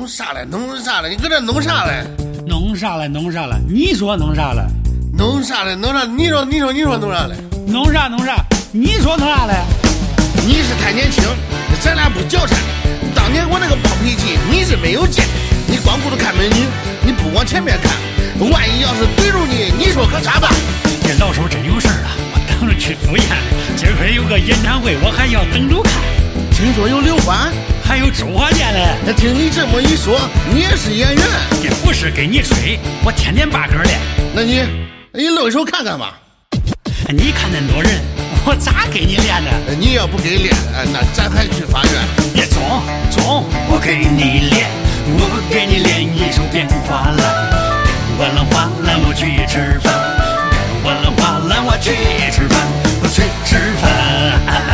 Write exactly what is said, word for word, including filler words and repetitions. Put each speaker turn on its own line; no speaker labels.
弄啥了？弄啥了？你搁这弄啥了？
弄啥了？弄啥了？你说弄啥了？
弄啥了？弄啥？你说，你说，你说弄啥了？
弄啥弄啥？你说弄啥了？
你是太年轻，咱俩不较真。当年我那个暴脾气，你是没有见。你光顾着看美女，你不往前面看。万一要是怼住你，你说可咋办？
这老手真有事儿了，我等着去赴宴。今儿有个演唱会，我还要等着看。
听说有刘欢，
还有周华健嘞。
那听你这么一说，你也是演员？
这不是给你吹，我天天把歌练。
那你，你露一手看看吧。
你看那么多人，我咋给你练呢？
你要不给练，那咱还去法院。
别中中，我给你练，我给你练一首变化兰。完了花篮我去吃饭，完了花篮我去吃饭，我去吃饭。